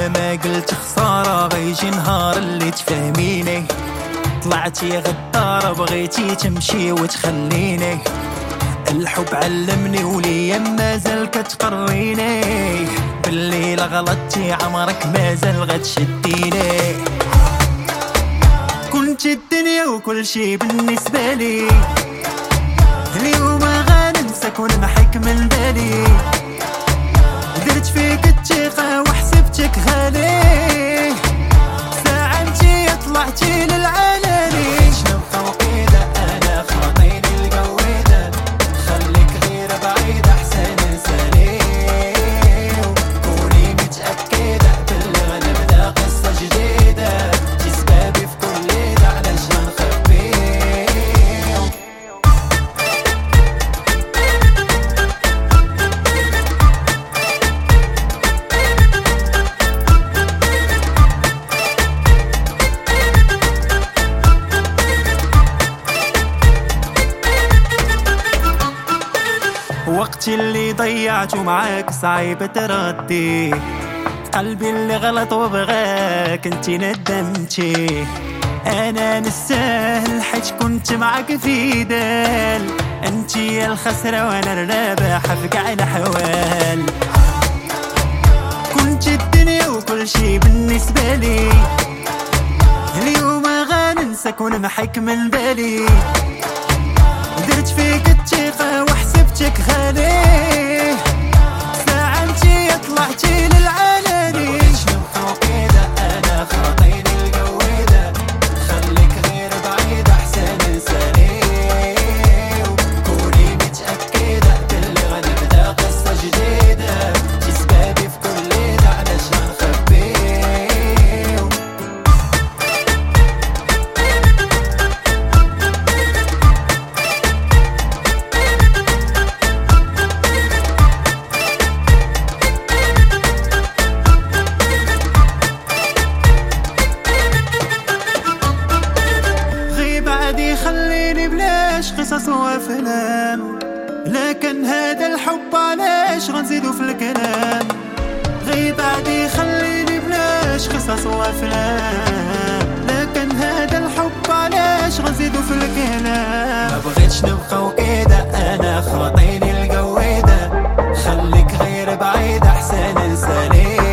الا ما قلت خساره غيجي نهار اللي تفهميني. طلعتي غداره بغيتي تمشي وتخليني. الحب علمني وليا مازال كتقريني. بالليل غلطتي عمرك مازال غتشديني. كنت الدنيا وكل شي بالنسبه لي. اليوم غننساك ونمحيك من بالي. درت فيك الثقة وحسبتك غالي. ساعة انتي طلعتي للعلالي. نبقى وقيدة انا خاطيني القويدة. خليك غير بعيد احسن انساني. كوني متأكدة باللي غنبدا قصة جديدة. جي سبابي في كل ليلة علاش غنخبي. وقتي اللي ضيعته معاك صعيب تردي. قلبي اللي غلط وبغاك انتي ندمتي. انا نستاهل حيت كنت معاك في دال. انتي الخسرة وانا الرابح في كاع الاحوال. كنت الدنيا وكل شي بالنسبة لي. اليوم غننساك ونمحيك من بالي. درت فيك الثقة وحسبتك غالي. ساعة انتي طلعتي للعلالي. نبقى وقيدة انا خاطيني القويدة. خليك غير بعيد احسن انساني. كوني متأكدة باللي غنبدا قصة جديدة. جي سبابي في كل ليلة علاش غنخبي. خليني بلاش قصص وافلام. لكن هذا الحب علاش غنزيدو في الكلام. غيب عادي خليني بلاش قصص وافلام. لكن هذا الحب علاش غنزيدو في الكلام. ما بغيتش نبقى وكيده انا خاطيني القويده. خليك غير بعيد احسن انساني.